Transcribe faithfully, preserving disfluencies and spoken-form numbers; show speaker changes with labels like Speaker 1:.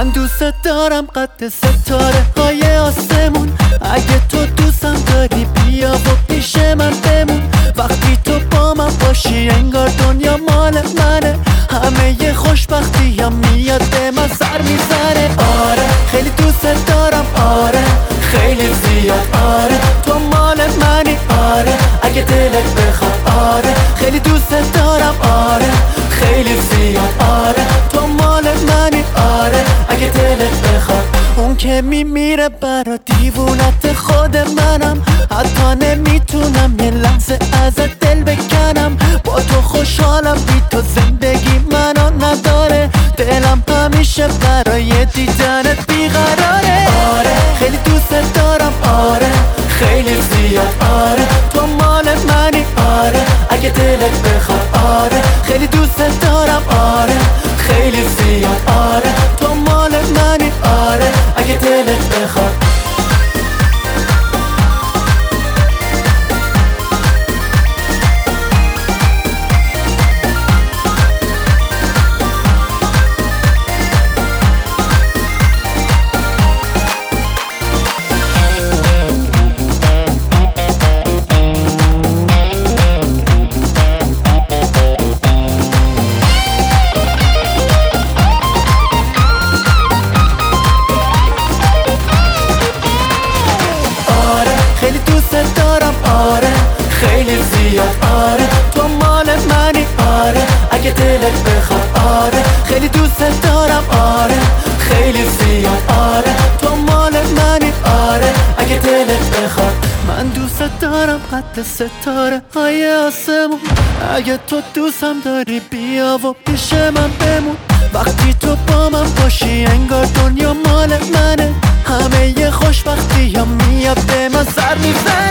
Speaker 1: من دوست دارم قد ستاره های آسمون. اگه تو دوستم داری بیا و پیش من بمون. وقتی تو با من باشی انگار دنیا مال منه. همه ی خوشبختی هم میاد به من سر میزنه. آره خیلی دوست دارم، آره خیلی زیاد، آره تو مال منی، آره اگه دلت بخواد، آره خیلی دوست دارم، آره خیلی زیاد، آره تو مال منی، آره اگه دلت بخواد. اون که میمیره برا دیوونت خود منم. حتی نمیتونم یه لحظه ازت دل بکنم. با تو خوشحالم، بی تو زندگی منو نداره. دلم همیشه برای دیدنت بیقراره. آره خیلی دوست دارم، آره خیلی زیاد، آره تو مال منی، آره اگه دلت بخواد، آره خیلی دوست دارم، آره خیلی زیاد، آره تو مال منی، آره اگه دلت بخواد. خیلی دوست دارم، آره خیلی زیاد، آره تو مال منی، آره اگه دلت بخواد، آره خیلی دوست دارم، آره خیلی زیاد، آره تو مال منی، آره اگه دلت بخواد. من دوست دارم قد ستاره های آسمون. اگه تو دوستم داری بیا و پیش من بمون. وقتی تو با من باشی انگار دنیا مال منه. همه ی خوشبختی هم میاد به من سر میزنه.